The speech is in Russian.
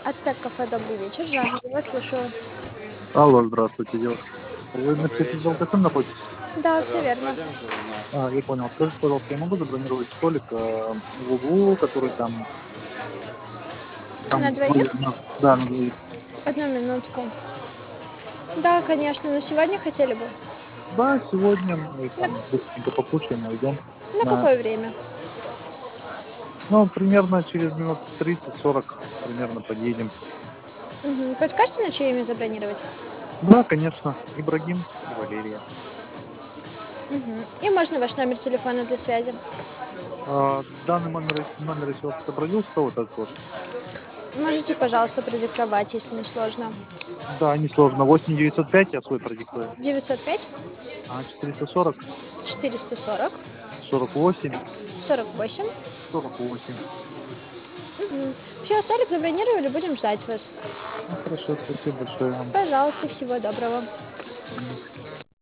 Ацтек кафе, добрый вечер. Жанна, я вас слушаю. Алло, здравствуйте, девушка. Вы на Петровском алкоголь находитесь? Да, все верно. Я понял. Скажите, пожалуйста, я могу забронировать столик в углу, который На там, двоих? да, на двоих. Одну минутку. Да, конечно, но сегодня хотели бы. Да, сегодня мы На, там быстренько покушаем, найдем. на какое время? Ну, примерно через минут 30-40 примерно подъедем. Подскажете, на чье имя забронировать? Да, конечно. Ибрагим и Валерия. И можно ваш номер телефона для связи. Данный номер, если у вас отобразился, вот этот вот. Можете, пожалуйста, продиктовать, если не сложно. Да, несложно. 8 905 я свой продиктую. 905 440 440 48 48. 48. Все, столик забронировали, будем ждать вас. Ну, хорошо, спасибо большое вам. Пожалуйста, всего доброго.